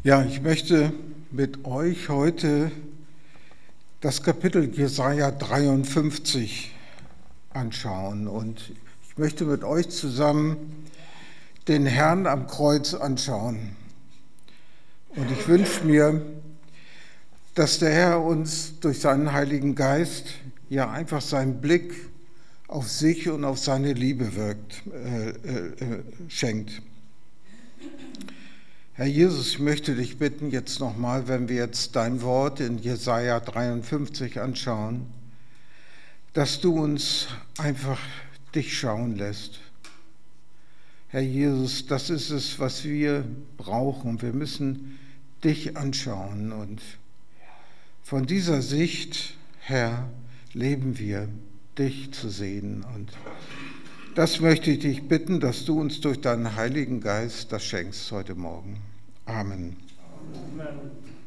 Ja, ich möchte mit euch heute das Kapitel Jesaja 53 anschauen und ich möchte mit euch zusammen den Herrn am Kreuz anschauen. Und ich wünsche mir, dass der Herr uns durch seinen Heiligen Geist ja einfach seinen Blick auf sich und auf seine Liebe schenkt. Herr Jesus, ich möchte dich bitten, jetzt nochmal, wenn wir jetzt dein Wort in Jesaja 53 anschauen, dass du uns einfach dich schauen lässt. Herr Jesus, das ist es, was wir brauchen. Wir müssen dich anschauen und von dieser Sicht, Herr, leben wir, dich zu sehen. Und das möchte ich dich bitten, dass du uns durch deinen Heiligen Geist das schenkst heute Morgen. Amen. Amen.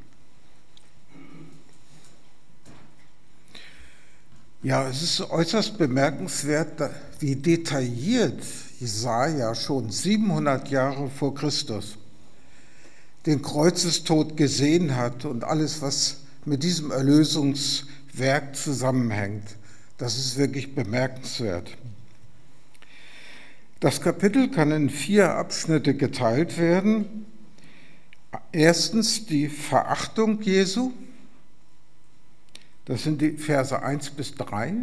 Ja, es ist äußerst bemerkenswert, wie detailliert Jesaja schon 700 Jahre vor Christus den Kreuzestod gesehen hat und alles, was mit diesem Erlösungswerk zusammenhängt. Das ist wirklich bemerkenswert. Das Kapitel kann in 4 Abschnitte geteilt werden. Erstens die Verachtung Jesu, das sind die Verse 1 bis 3.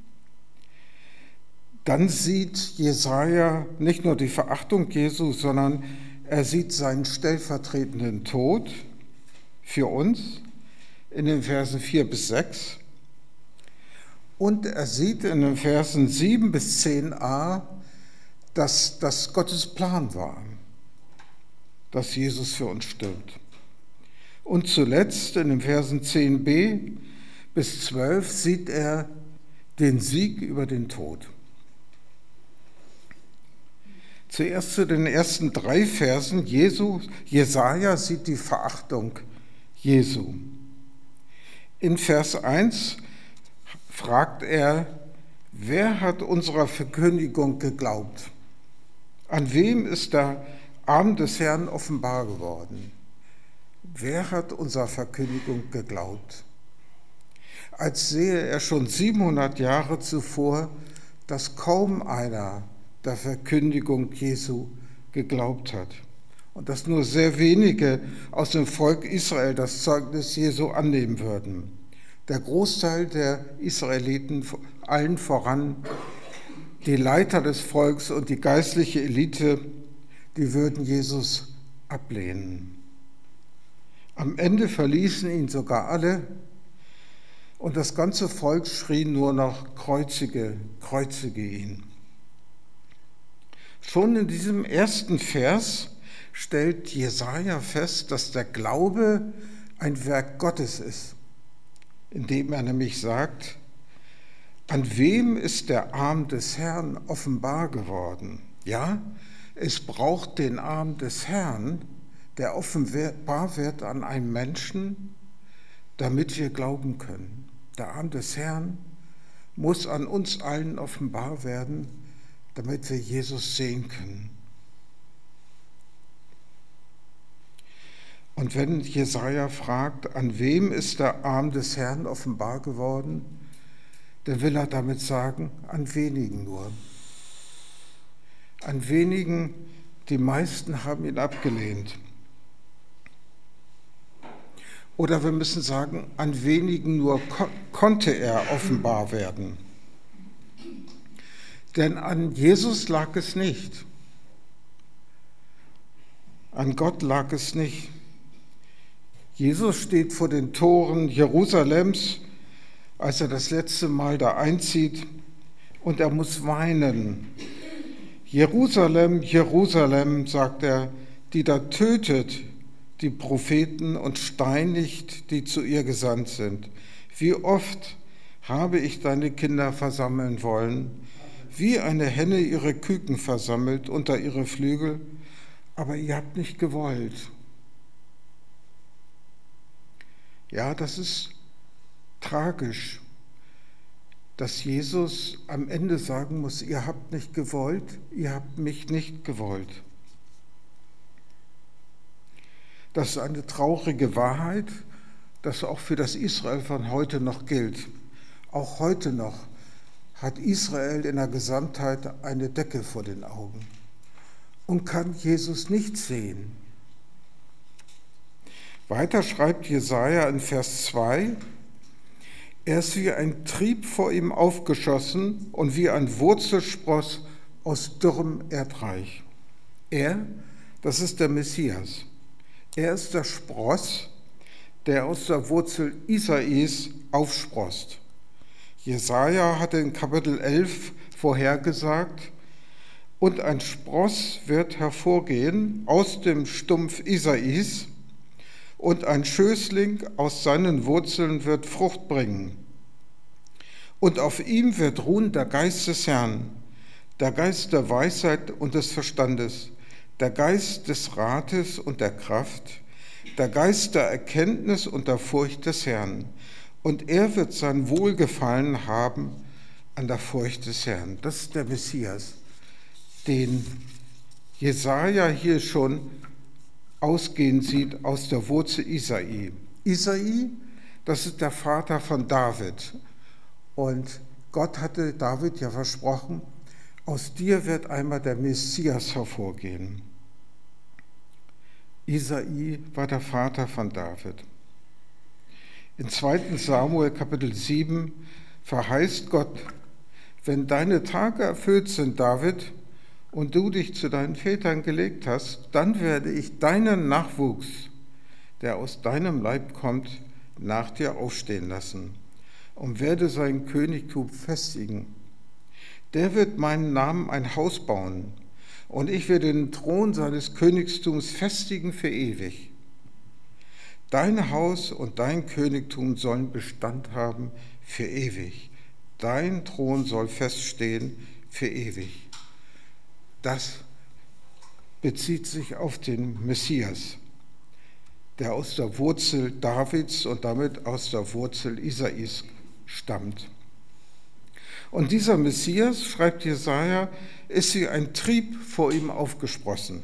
Dann sieht Jesaja nicht nur die Verachtung Jesu, sondern er sieht seinen stellvertretenden Tod für uns in den Versen 4 bis 6. Und er sieht in den Versen 7 bis 10a, dass das Gottes Plan war, dass Jesus für uns stirbt. Und zuletzt in den Versen 10b bis 12 sieht er den Sieg über den Tod. Zuerst zu den ersten 3 Versen. Jesaja sieht die Verachtung Jesu. In Vers 1 fragt er, wer hat unserer Verkündigung geglaubt? An wem ist der Arm des Herrn offenbar geworden? Wer hat unserer Verkündigung geglaubt? Als sehe er schon 700 Jahre zuvor, dass kaum einer der Verkündigung Jesu geglaubt hat und dass nur sehr wenige aus dem Volk Israel das Zeugnis Jesu annehmen würden. Der Großteil der Israeliten, allen voran die Leiter des Volks und die geistliche Elite, die würden Jesus ablehnen. Am Ende verließen ihn sogar alle und das ganze Volk schrie nur noch: Kreuzige, kreuzige ihn. Schon in diesem ersten Vers stellt Jesaja fest, dass der Glaube ein Werk Gottes ist, indem er nämlich sagt: An wem ist der Arm des Herrn offenbar geworden? Ja, es braucht den Arm des Herrn, der offenbar wird an einen Menschen, damit wir glauben können. Der Arm des Herrn muss an uns allen offenbar werden, damit wir Jesus sehen können. Und wenn Jesaja fragt, an wem ist der Arm des Herrn offenbar geworden, dann will er damit sagen, an wenigen nur. An wenigen, die meisten haben ihn abgelehnt. Oder wir müssen sagen, an wenigen nur konnte er offenbar werden. Denn an Jesus lag es nicht. An Gott lag es nicht. Jesus steht vor den Toren Jerusalems, als er das letzte Mal da einzieht, und er muss weinen. Jerusalem, Jerusalem, sagt er, die da tötet die Propheten und steinigt, die zu ihr gesandt sind. Wie oft habe ich deine Kinder versammeln wollen, wie eine Henne ihre Küken versammelt unter ihre Flügel, aber ihr habt nicht gewollt. Ja, das ist tragisch, dass Jesus am Ende sagen muss, ihr habt nicht gewollt, ihr habt mich nicht gewollt. Das ist eine traurige Wahrheit, das auch für das Israel von heute noch gilt. Auch heute noch hat Israel in der Gesamtheit eine Decke vor den Augen und kann Jesus nicht sehen. Weiter schreibt Jesaja in Vers 2, er ist wie ein Trieb vor ihm aufgeschossen und wie ein Wurzelspross aus dürrem Erdreich. Er, das ist der Messias. Er ist der Spross, der aus der Wurzel Isais aufsproßt. Jesaja hatte in Kapitel 11 vorhergesagt, und ein Spross wird hervorgehen aus dem Stumpf Isais, und ein Schößling aus seinen Wurzeln wird Frucht bringen. Und auf ihm wird ruhen der Geist des Herrn, der Geist der Weisheit und des Verstandes, der Geist des Rates und der Kraft, der Geist der Erkenntnis und der Furcht des Herrn. Und er wird sein Wohlgefallen haben an der Furcht des Herrn. Das ist der Messias, den Jesaja hier schon ausgehen sieht aus der Wurzel Isai. Isai, das ist der Vater von David. Und Gott hatte David ja versprochen, aus dir wird einmal der Messias hervorgehen. Isai war der Vater von David. In 2. Samuel Kapitel 7 verheißt Gott, wenn deine Tage erfüllt sind, David, und du dich zu deinen Vätern gelegt hast, dann werde ich deinen Nachwuchs, der aus deinem Leib kommt, nach dir aufstehen lassen und werde sein Königtum festigen. Der wird meinen Namen ein Haus bauen und ich werde den Thron seines Königtums festigen für ewig. Dein Haus und dein Königtum sollen Bestand haben für ewig. Dein Thron soll feststehen für ewig. Das bezieht sich auf den Messias, der aus der Wurzel Davids und damit aus der Wurzel Isais stammt. Und dieser Messias, schreibt Jesaja, ist wie ein Trieb vor ihm aufgeschossen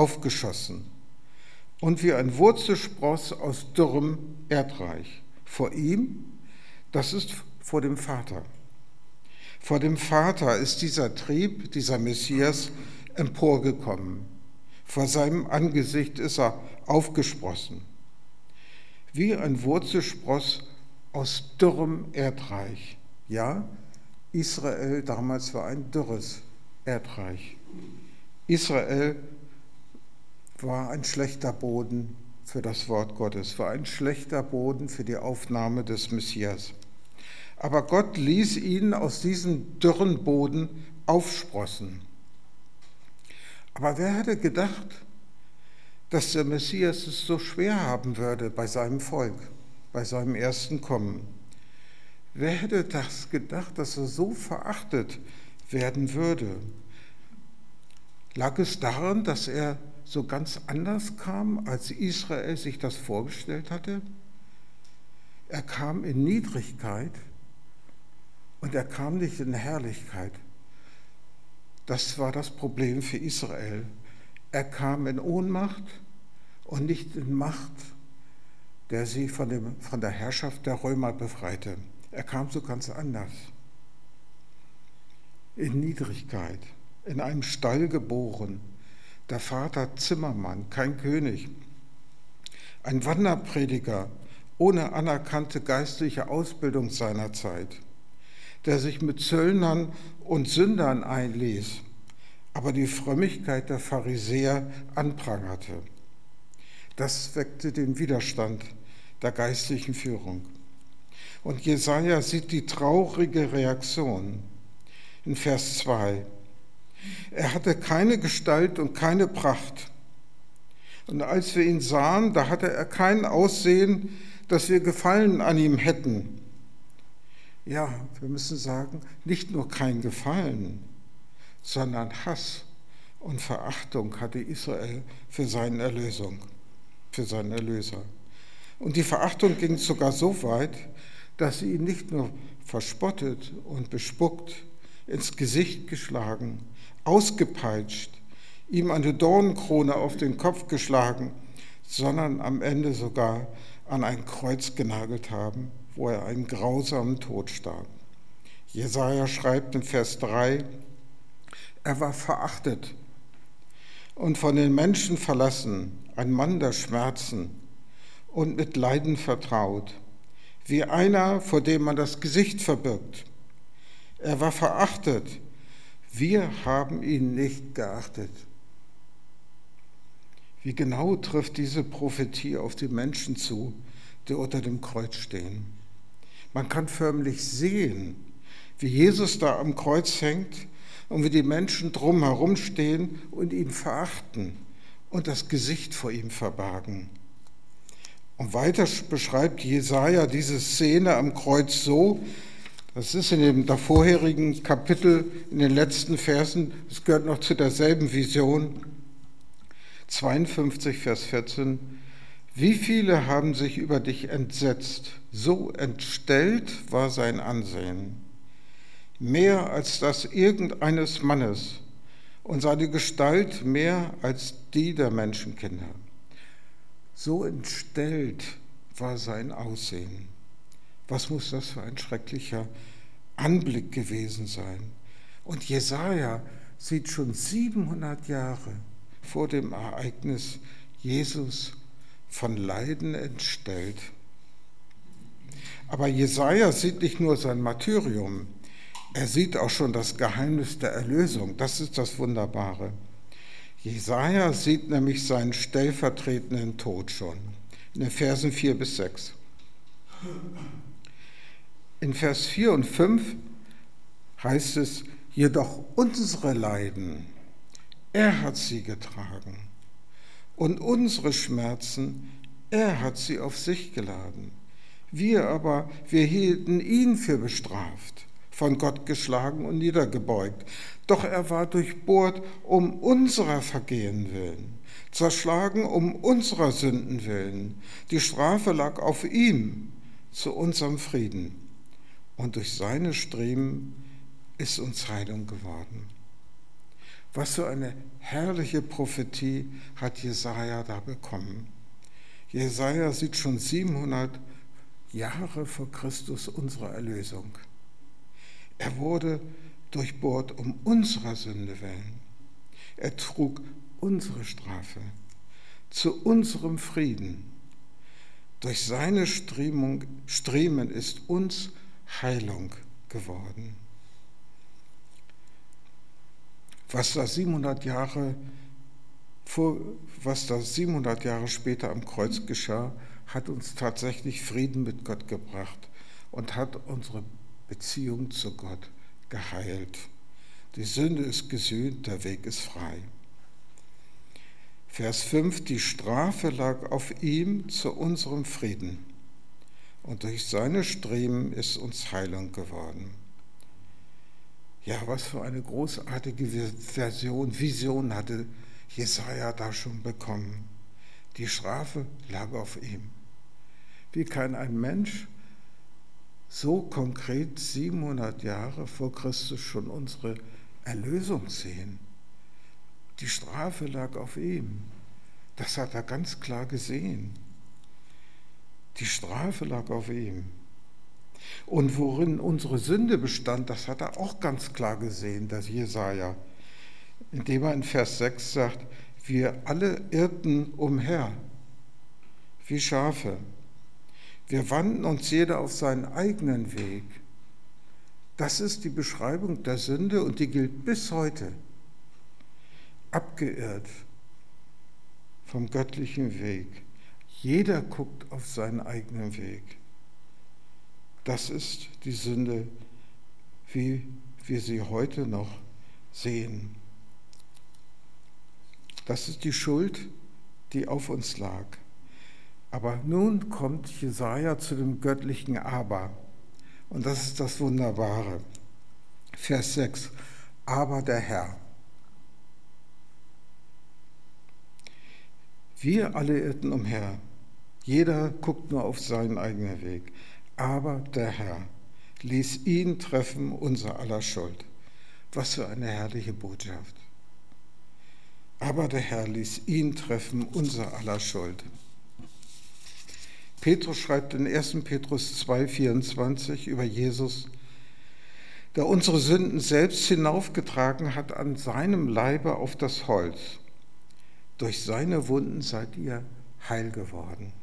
und wie ein Wurzelspross aus dürrem Erdreich. Vor ihm, das ist vor dem Vater. Vor dem Vater ist dieser Trieb, dieser Messias emporgekommen. Vor seinem Angesicht ist er aufgesprossen. Wie ein Wurzelspross aus dürrem Erdreich. Ja, Israel damals war ein dürres Erdreich. Israel war ein schlechter Boden für das Wort Gottes, war ein schlechter Boden für die Aufnahme des Messias. Aber Gott ließ ihn aus diesem dürren Boden aufsprossen. Aber wer hätte gedacht, dass der Messias es so schwer haben würde bei seinem Volk, bei seinem ersten Kommen? Wer hätte das gedacht, dass er so verachtet werden würde? Lag es daran, dass er so ganz anders kam, als Israel sich das vorgestellt hatte? Er kam in Niedrigkeit und er kam nicht in Herrlichkeit. Das war das Problem für Israel. Er kam in Ohnmacht und nicht in Macht, der sie von der Herrschaft der Römer befreite. Er kam so ganz anders. In Niedrigkeit, in einem Stall geboren, der Vater Zimmermann, kein König, ein Wanderprediger ohne anerkannte geistliche Ausbildung seiner Zeit, der sich mit Zöllnern und Sündern einließ, aber die Frömmigkeit der Pharisäer anprangerte. Das weckte den Widerstand der geistlichen Führung. Und Jesaja sieht die traurige Reaktion in Vers 2. Er hatte keine Gestalt und keine Pracht. Und als wir ihn sahen, da hatte er kein Aussehen, dass wir Gefallen an ihm hätten. Ja, wir müssen sagen, nicht nur kein Gefallen, sondern Hass und Verachtung hatte Israel für seine Erlösung, für seinen Erlöser. Und die Verachtung ging sogar so weit, dass sie ihn nicht nur verspottet und bespuckt, ins Gesicht geschlagen, ausgepeitscht, ihm eine Dornenkrone auf den Kopf geschlagen, sondern am Ende sogar an ein Kreuz genagelt haben, wo er einen grausamen Tod starb. Jesaja schreibt in Vers 3, er war verachtet und von den Menschen verlassen, ein Mann der Schmerzen und mit Leiden vertraut, wie einer, vor dem man das Gesicht verbirgt. Er war verachtet, wir haben ihn nicht geachtet. Wie genau trifft diese Prophetie auf die Menschen zu, die unter dem Kreuz stehen? Man kann förmlich sehen, wie Jesus da am Kreuz hängt und wie die Menschen drumherum stehen und ihn verachten und das Gesicht vor ihm verbergen. Und weiter beschreibt Jesaja diese Szene am Kreuz so, das ist in dem davorherigen Kapitel, in den letzten Versen, es gehört noch zu derselben Vision, 52, Vers 14, wie viele haben sich über dich entsetzt, so entstellt war sein Ansehen, mehr als das irgendeines Mannes und seine Gestalt mehr als die der Menschenkinder. So entstellt war sein Aussehen. Was muss das für ein schrecklicher Anblick gewesen sein? Und Jesaja sieht schon 700 Jahre vor dem Ereignis Jesus von Leiden entstellt. Aber Jesaja sieht nicht nur sein Martyrium, er sieht auch schon das Geheimnis der Erlösung. Das ist das Wunderbare. Jesaja sieht nämlich seinen stellvertretenden Tod schon, in den Versen 4 bis 6. In Vers 4 und 5 heißt es, jedoch unsere Leiden, er hat sie getragen und unsere Schmerzen, er hat sie auf sich geladen. Wir hielten ihn für bestraft, von Gott geschlagen und niedergebeugt. Doch er war durchbohrt um unserer Vergehen willen, zerschlagen um unserer Sünden willen. Die Strafe lag auf ihm zu unserem Frieden. Und durch seine Striemen ist uns Heilung geworden. Was für eine herrliche Prophetie hat Jesaja da bekommen. Jesaja sieht schon 700 Jahre vor Christus unsere Erlösung. Er wurde durchbohrt um unserer Sünde willen. Er trug unsere Strafe zu unserem Frieden. Durch seine Striemen ist uns Heilung geworden. Was da 700 Jahre später am Kreuz geschah, hat uns tatsächlich Frieden mit Gott gebracht und hat unsere Beziehung zu Gott geheilt. Die Sünde ist gesühnt, der Weg ist frei. Vers 5, die Strafe lag auf ihm zu unserem Frieden und durch seine Striemen ist uns Heilung geworden. Ja, was für eine großartige Vision hatte Jesaja da schon bekommen. Die Strafe lag auf ihm. Wie kann ein Mensch so konkret 700 Jahre vor Christus schon unsere Erlösung sehen? Die Strafe lag auf ihm. Das hat er ganz klar gesehen. Die Strafe lag auf ihm. Und worin unsere Sünde bestand, das hat er auch ganz klar gesehen, das Jesaja, indem er in Vers 6 sagt, wir alle irrten umher wie Schafe. Wir wandten uns jeder auf seinen eigenen Weg. Das ist die Beschreibung der Sünde und die gilt bis heute. Abgeirrt vom göttlichen Weg. Jeder guckt auf seinen eigenen Weg. Das ist die Sünde, wie wir sie heute noch sehen. Das ist die Schuld, die auf uns lag. Aber nun kommt Jesaja zu dem göttlichen Aber. Und das ist das Wunderbare. Vers 6. Aber der Herr. Wir alle irrten umher. Jeder guckt nur auf seinen eigenen Weg. Aber der Herr ließ ihn treffen, unser aller Schuld. Was für eine herrliche Botschaft. aber der Herr ließ ihn treffen, unser aller Schuld. Petrus schreibt in 1. Petrus 2,24 über Jesus: Der unsere Sünden selbst hinaufgetragen hat an seinem Leibe auf das Holz. Durch seine Wunden seid ihr heil geworden.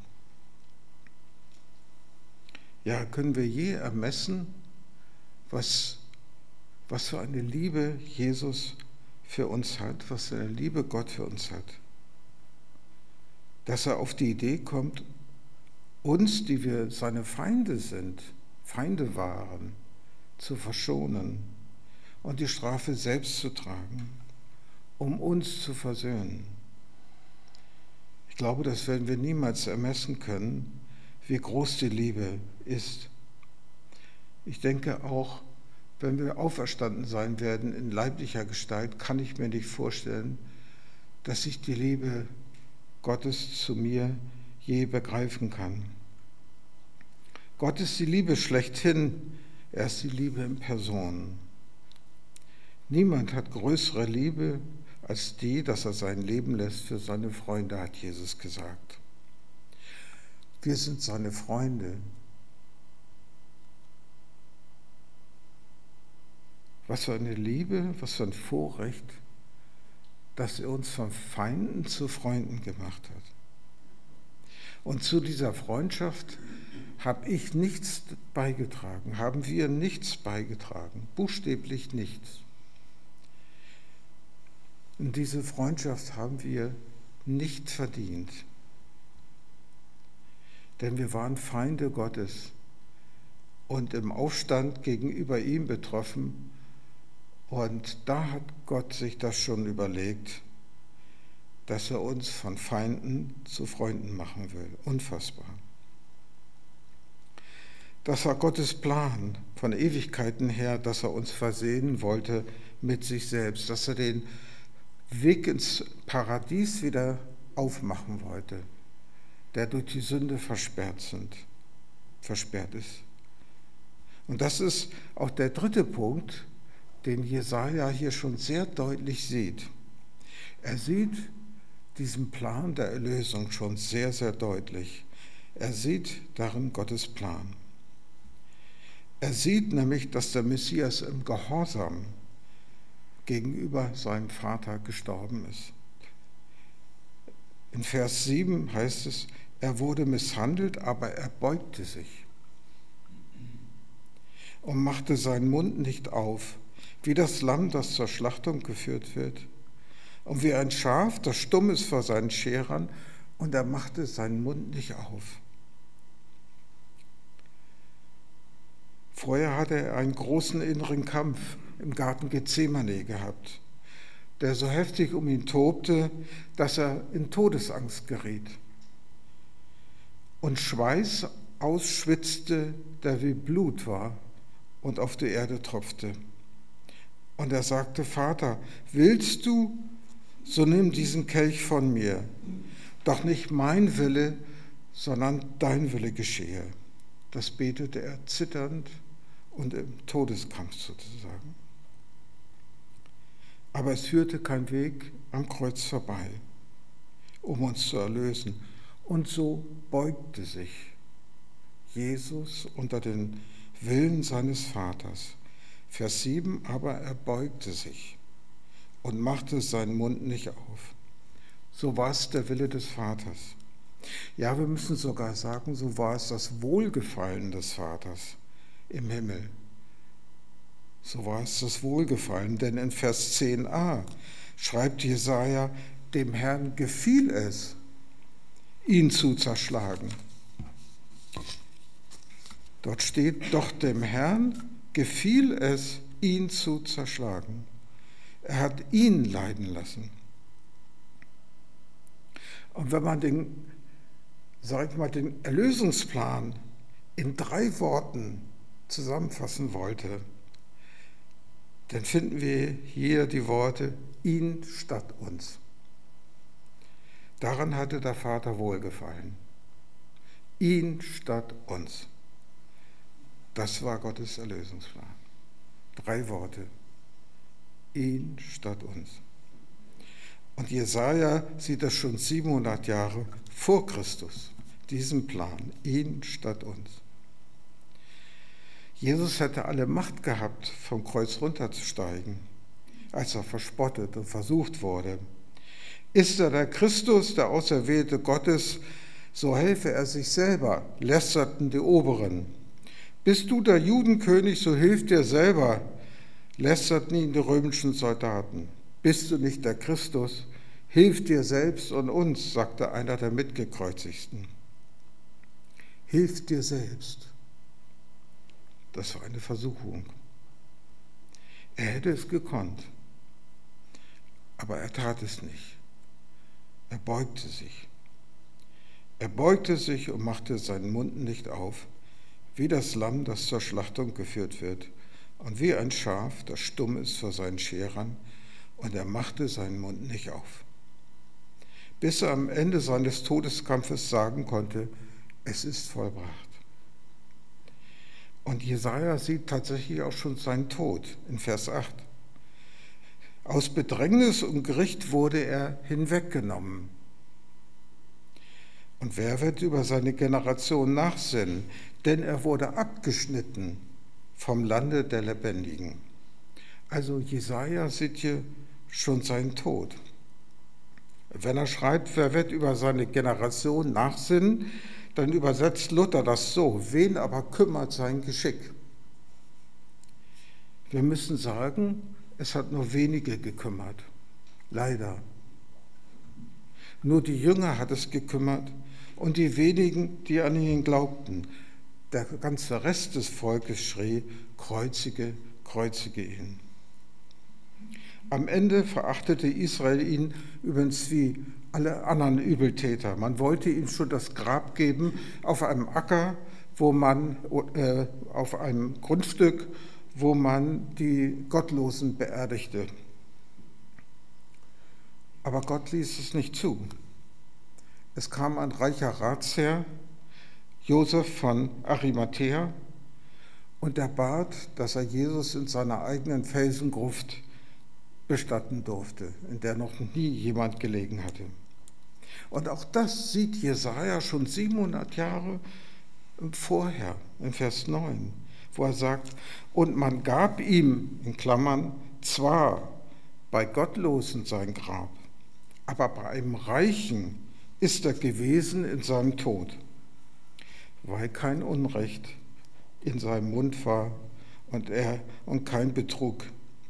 Ja, können wir je ermessen, was für eine Liebe Jesus für uns hat, was für eine Liebe Gott für uns hat. Dass er auf die Idee kommt, uns, die wir seine Feinde sind, Feinde waren, zu verschonen und die Strafe selbst zu tragen, um uns zu versöhnen. Ich glaube, das werden wir niemals ermessen können, wie groß die Liebe ist. Ich denke auch, wenn wir auferstanden sein werden in leiblicher Gestalt, kann ich mir nicht vorstellen, dass ich die Liebe Gottes zu mir je begreifen kann. Gott ist die Liebe schlechthin, er ist die Liebe in Person. Niemand hat größere Liebe als die, dass er sein Leben lässt für seine Freunde, hat Jesus gesagt. Wir sind seine Freunde. Was für eine Liebe, was für ein Vorrecht, dass er uns von Feinden zu Freunden gemacht hat. Und zu dieser Freundschaft habe ich nichts beigetragen, haben wir nichts beigetragen, buchstäblich nichts. Und diese Freundschaft haben wir nicht verdient, denn wir waren Feinde Gottes und im Aufstand gegenüber ihm betroffen. Und da hat Gott sich das schon überlegt, dass er uns von Feinden zu Freunden machen will. Unfassbar. Das war Gottes Plan von Ewigkeiten her, dass er uns versehen wollte mit sich selbst, dass er den Weg ins Paradies wieder aufmachen wollte, der durch die Sünde versperrt ist. Und das ist auch der dritte Punkt, den Jesaja hier schon sehr deutlich sieht. Er sieht diesen Plan der Erlösung schon sehr, sehr deutlich. Er sieht darin Gottes Plan. Er sieht nämlich, dass der Messias im Gehorsam gegenüber seinem Vater gestorben ist. In Vers 7 heißt es, er wurde misshandelt, aber er beugte sich und machte seinen Mund nicht auf, wie das Lamm, das zur Schlachtung geführt wird, und wie ein Schaf, das stumm ist vor seinen Scherern, und er machte seinen Mund nicht auf. Vorher hatte er einen großen inneren Kampf im Garten Gethsemane gehabt, der so heftig um ihn tobte, dass er in Todesangst geriet und Schweiß ausschwitzte, der wie Blut war und auf die Erde tropfte. Und er sagte, Vater, willst du, so nimm diesen Kelch von mir, doch nicht mein Wille, sondern dein Wille geschehe. Das betete er zitternd und im Todeskampf sozusagen. Aber es führte kein Weg am Kreuz vorbei, um uns zu erlösen. Und so beugte sich Jesus unter den Willen seines Vaters. Vers 7, aber er beugte sich und machte seinen Mund nicht auf. So war es der Wille des Vaters. Ja, wir müssen sogar sagen, so war es das Wohlgefallen des Vaters im Himmel. So war es das Wohlgefallen, denn in Vers 10a schreibt Jesaja, dem Herrn gefiel es, ihn zu zerschlagen. Dort steht, doch dem Herrn gefiel es, ihn zu zerschlagen. Er hat ihn leiden lassen. Und wenn man den Erlösungsplan in 3 Worten zusammenfassen wollte, dann finden wir hier die Worte, ihn statt uns. Daran hatte der Vater wohlgefallen. Ihn statt uns. Das war Gottes Erlösungsplan. 3 Worte. Ihn statt uns. Und Jesaja sieht das schon 700 Jahre vor Christus, diesen Plan, ihn statt uns. Jesus hätte alle Macht gehabt, vom Kreuz runterzusteigen, als er verspottet und versucht wurde. Ist er der Christus, der Auserwählte Gottes, so helfe er sich selber, lästerten die Oberen. Bist du der Judenkönig, so hilf dir selber, lästerten ihn die römischen Soldaten. Bist du nicht der Christus, hilf dir selbst und uns, sagte einer der Mitgekreuzigten. Hilf dir selbst. Das war eine Versuchung. Er hätte es gekonnt, aber er tat es nicht. Er beugte sich. Er beugte sich und machte seinen Mund nicht auf, wie das Lamm, das zur Schlachtung geführt wird, und wie ein Schaf, das stumm ist vor seinen Scherern, und er machte seinen Mund nicht auf. Bis er am Ende seines Todeskampfes sagen konnte, es ist vollbracht. Und Jesaja sieht tatsächlich auch schon seinen Tod in Vers 8. Aus Bedrängnis und Gericht wurde er hinweggenommen. Und wer wird über seine Generation nachsinnen? Denn er wurde abgeschnitten vom Lande der Lebendigen. Also Jesaja sieht hier schon seinen Tod. Wenn er schreibt, wer wird über seine Generation nachsinnen, dann übersetzt Luther das so: Wen aber kümmert sein Geschick? Wir müssen sagen, es hat nur wenige gekümmert. Leider. Nur die Jünger hat es gekümmert und die wenigen, die an ihn glaubten. Der ganze Rest des Volkes schrie, kreuzige, kreuzige ihn. Am Ende verachtete Israel ihn übrigens wie alle anderen Übeltäter. Man wollte ihm schon das Grab geben auf einem Acker, auf einem Grundstück, wo man die Gottlosen beerdigte. Aber Gott ließ es nicht zu. Es kam ein reicher Ratsherr, Josef von Arimathäa, und er bat, dass er Jesus in seiner eigenen Felsengruft bestatten durfte, in der noch nie jemand gelegen hatte. Und auch das sieht Jesaja schon 700 Jahre vorher, in Vers 9, wo er sagt, und man gab ihm, in Klammern, zwar bei Gottlosen sein Grab, aber bei einem Reichen ist er gewesen in seinem Tod, weil kein Unrecht in seinem Mund war und kein Betrug.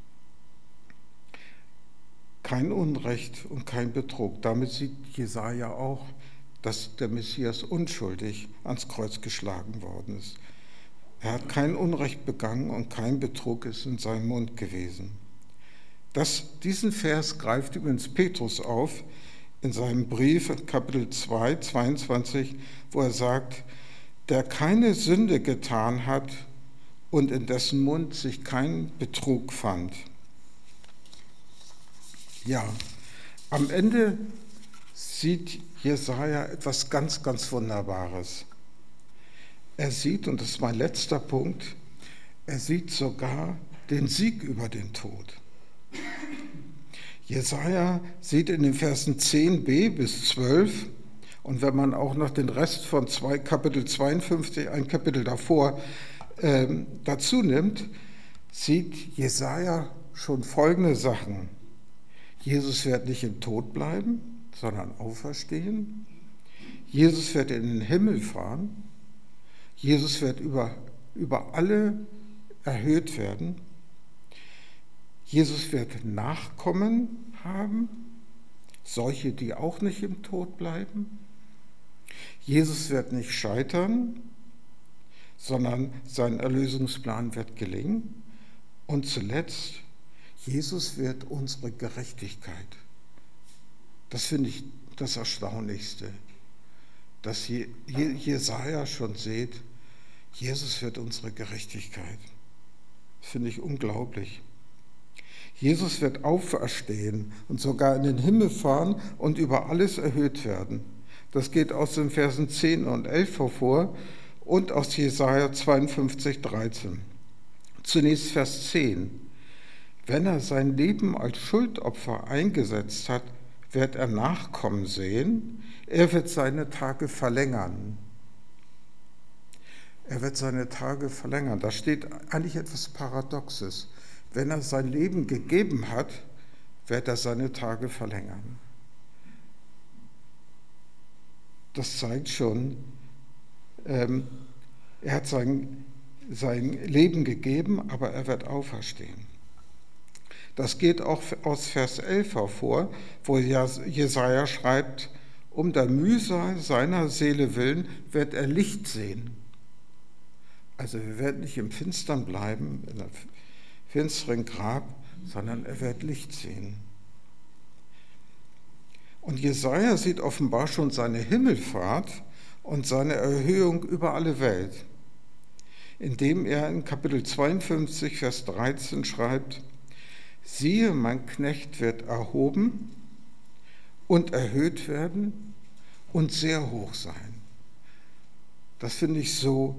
Kein Unrecht und kein Betrug. Damit sieht Jesaja auch, dass der Messias unschuldig ans Kreuz geschlagen worden ist. Er hat kein Unrecht begangen und kein Betrug ist in seinem Mund gewesen. Diesen Vers greift übrigens Petrus auf in seinem Brief, Kapitel 2, 22, wo er sagt, der keine Sünde getan hat und in dessen Mund sich kein Betrug fand. Ja, am Ende sieht Jesaja etwas ganz, ganz Wunderbares. Er sieht, und das ist mein letzter Punkt, er sieht sogar den Sieg über den Tod. Jesaja sieht in den Versen 10b bis 12, und wenn man auch noch den Rest von Kapitel 52, ein Kapitel davor, dazu nimmt, sieht Jesaja schon folgende Sachen. Jesus wird nicht im Tod bleiben, sondern auferstehen. Jesus wird in den Himmel fahren. Jesus wird über alle erhöht werden. Jesus wird Nachkommen haben, solche, die auch nicht im Tod bleiben. Jesus wird nicht scheitern, sondern sein Erlösungsplan wird gelingen. Und zuletzt, Jesus wird unsere Gerechtigkeit. Das finde ich das Erstaunlichste, dass Jesaja schon sieht, Jesus wird unsere Gerechtigkeit. Das finde ich unglaublich. Jesus wird auferstehen und sogar in den Himmel fahren und über alles erhöht werden. Das geht aus den Versen 10 und 11 hervor und aus Jesaja 52, 13. Zunächst Vers 10. Wenn er sein Leben als Schuldopfer eingesetzt hat, wird er Nachkommen sehen, er wird seine Tage verlängern. Er wird seine Tage verlängern. Da steht eigentlich etwas Paradoxes. Wenn er sein Leben gegeben hat, wird er seine Tage verlängern. Das zeigt schon, er hat sein Leben gegeben, aber er wird auferstehen. Das geht auch aus Vers 11 hervor, wo Jesaja schreibt, um der Mühsal seiner Seele willen wird er Licht sehen. Also wir werden nicht im Finstern bleiben, in einem finsteren Grab, sondern er wird Licht sehen. Und Jesaja sieht offenbar schon seine Himmelfahrt und seine Erhöhung über alle Welt, indem er in Kapitel 52, Vers 13 schreibt, siehe, mein Knecht wird erhoben und erhöht werden und sehr hoch sein. Das finde ich so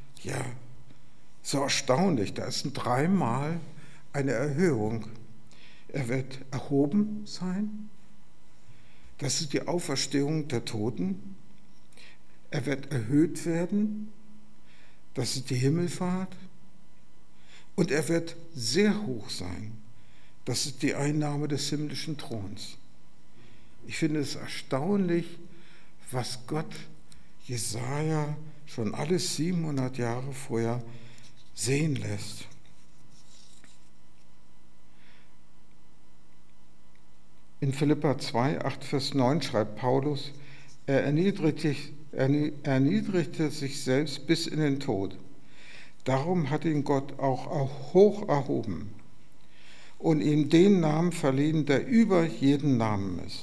erstaunlich. Da ist dreimal eine Erhöhung. Er wird erhoben sein. Das ist die Auferstehung der Toten. Er wird erhöht werden. Das ist die Himmelfahrt. Und er wird sehr hoch sein. Das ist die Einnahme des himmlischen Throns. Ich finde es erstaunlich, was Gott Jesaja schon alles 700 Jahre vorher sehen lässt. In Philipper 2, 8, Vers 9 schreibt Paulus, er erniedrigte sich selbst bis in den Tod. Darum hat ihn Gott auch hoch erhoben und ihm den Namen verliehen, der über jeden Namen ist.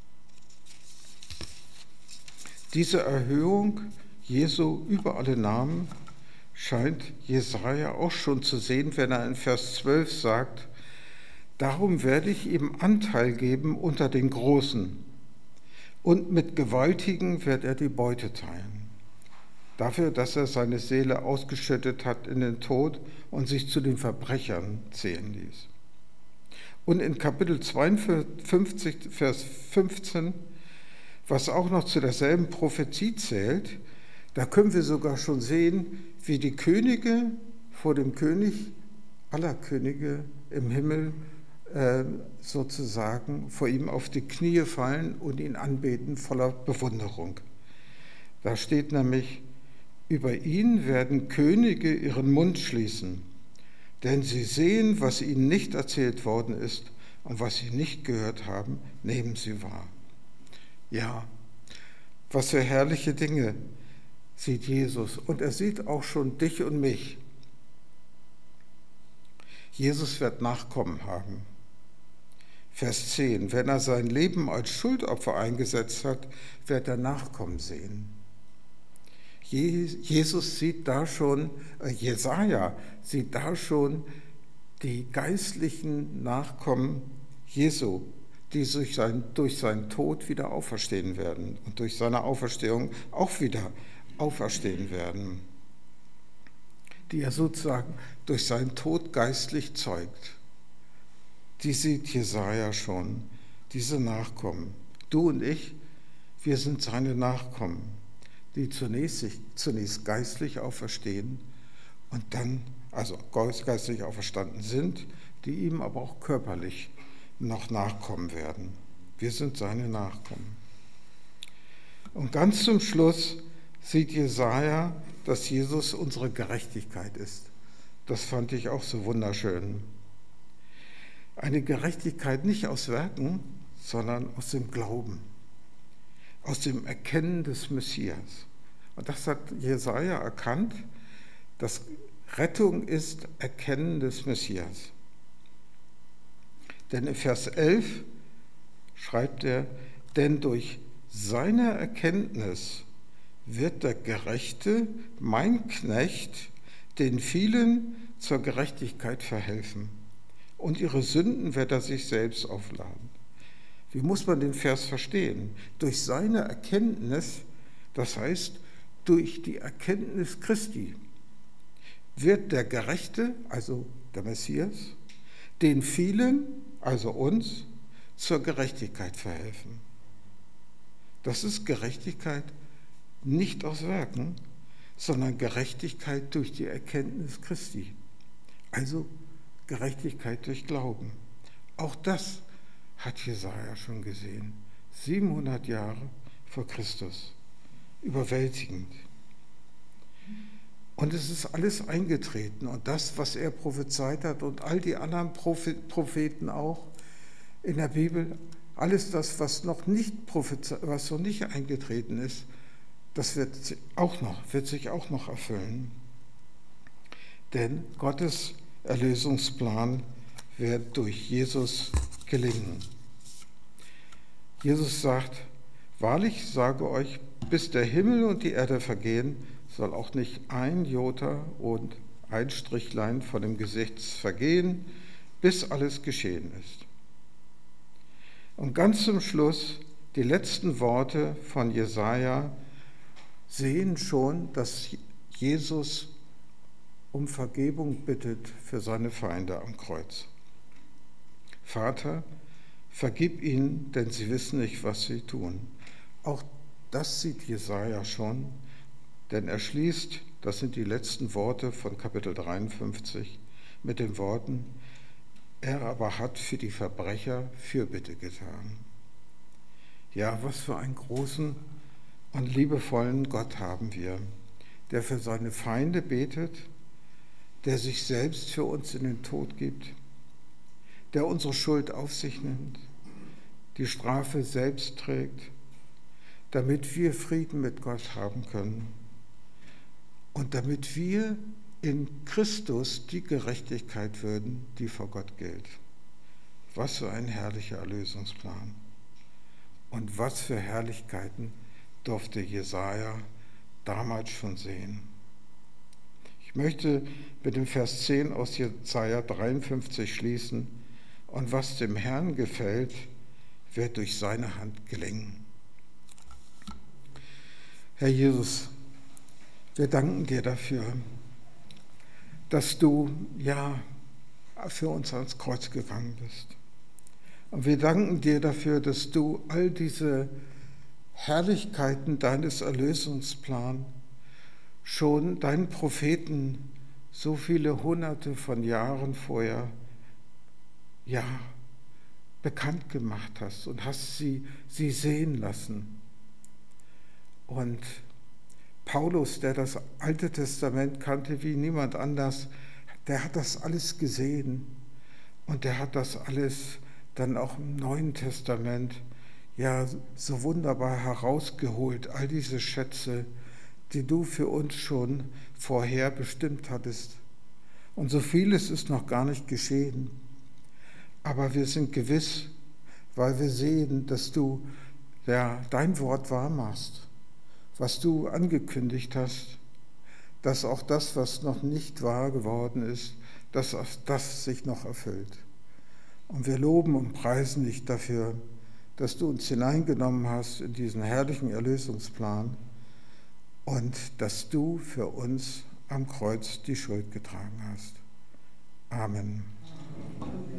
Diese Erhöhung Jesu über alle Namen scheint Jesaja auch schon zu sehen, wenn er in Vers 12 sagt, darum werde ich ihm Anteil geben unter den Großen und mit Gewaltigen wird er die Beute teilen. Dafür, dass er seine Seele ausgeschüttet hat in den Tod und sich zu den Verbrechern zählen ließ. Und in Kapitel 52, Vers 15, was auch noch zu derselben Prophetie zählt, da können wir sogar schon sehen, wie die Könige vor dem König aller Könige im Himmel sozusagen vor ihm auf die Knie fallen und ihn anbeten voller Bewunderung. Da steht nämlich, über ihn werden Könige ihren Mund schließen, denn sie sehen, was ihnen nicht erzählt worden ist und was sie nicht gehört haben, nehmen sie wahr. Ja, was für herrliche Dinge sieht Jesus. Und er sieht auch schon dich und mich. Jesus wird Nachkommen haben. Vers 10, wenn er sein Leben als Schuldopfer eingesetzt hat, wird er Nachkommen sehen. Jesus sieht da schon, Jesaja sieht da schon die geistlichen Nachkommen Jesu, die durch seinen Tod wieder auferstehen werden und durch seine Auferstehung auch wieder auferstehen werden, die er sozusagen durch seinen Tod geistlich zeugt. Die sieht Jesaja schon, diese Nachkommen. Du und ich, wir sind seine Nachkommen, die zunächst geistlich auferstehen und dann, also geistlich auferstanden sind, die ihm aber auch körperlich noch nachkommen werden. Wir sind seine Nachkommen. Und ganz zum Schluss sieht Jesaja, dass Jesus unsere Gerechtigkeit ist. Das fand ich auch so wunderschön. Eine Gerechtigkeit nicht aus Werken, sondern aus dem Glauben, aus dem Erkennen des Messias. Und das hat Jesaja erkannt, dass Rettung ist Erkennen des Messias. Denn in Vers 11 schreibt er, denn durch seine Erkenntnis wird der Gerechte, mein Knecht, den vielen zur Gerechtigkeit verhelfen. Und ihre Sünden wird er sich selbst aufladen. Wie muss man den Vers verstehen? Durch seine Erkenntnis, das heißt durch die Erkenntnis Christi, wird der Gerechte, also der Messias, den vielen, also uns, zur Gerechtigkeit verhelfen. Das ist Gerechtigkeit nicht aus Werken, sondern Gerechtigkeit durch die Erkenntnis Christi. Also Gerechtigkeit durch Glauben. Auch das hat Jesaja schon gesehen. 700 Jahre vor Christus. Überwältigend. Und es ist alles eingetreten. Und das, was er prophezeit hat und all die anderen Propheten auch in der Bibel, alles das, was noch nicht eingetreten ist, das wird sich auch noch erfüllen. Denn Gottes Erlösungsplan wird durch Jesus gelingen. Jesus sagt, wahrlich sage euch, bis der Himmel und die Erde vergehen, soll auch nicht ein Jota und ein Strichlein von dem Gesetz vergehen, bis alles geschehen ist. Und ganz zum Schluss, die letzten Worte von Jesaja sehen schon, dass Jesus um Vergebung bittet für seine Feinde am Kreuz. Vater, vergib ihnen, denn sie wissen nicht, was sie tun. Auch das sieht Jesaja schon, denn er schließt, das sind die letzten Worte von Kapitel 53, mit den Worten, er aber hat für die Verbrecher Fürbitte getan. Ja, was für einen großen und liebevollen Gott haben wir, der für seine Feinde betet, der sich selbst für uns in den Tod gibt, der unsere Schuld auf sich nimmt, die Strafe selbst trägt, damit wir Frieden mit Gott haben können und damit wir in Christus die Gerechtigkeit würden, die vor Gott gilt. Was für ein herrlicher Erlösungsplan und was für Herrlichkeiten durfte Jesaja damals schon sehen. Ich möchte mit dem Vers 10 aus Jesaja 53 schließen. Und was dem Herrn gefällt, wird durch seine Hand gelingen. Herr Jesus, wir danken dir dafür, dass du für uns ans Kreuz gegangen bist. Und wir danken dir dafür, dass du all diese Herrlichkeiten deines Erlösungsplans schon deinen Propheten so viele Hunderte von Jahren vorher bekannt gemacht hast und hast sie sehen lassen. Und Paulus, der das Alte Testament kannte wie niemand anders, der hat das alles gesehen und der hat das alles dann auch im Neuen Testament so wunderbar herausgeholt, all diese Schätze, die du für uns schon vorher bestimmt hattest. Und so vieles ist noch gar nicht geschehen. Aber wir sind gewiss, weil wir sehen, dass du dein Wort wahr machst, was du angekündigt hast, dass auch das, was noch nicht wahr geworden ist, dass das sich noch erfüllt. Und wir loben und preisen dich dafür, dass du uns hineingenommen hast in diesen herrlichen Erlösungsplan und dass du für uns am Kreuz die Schuld getragen hast. Amen.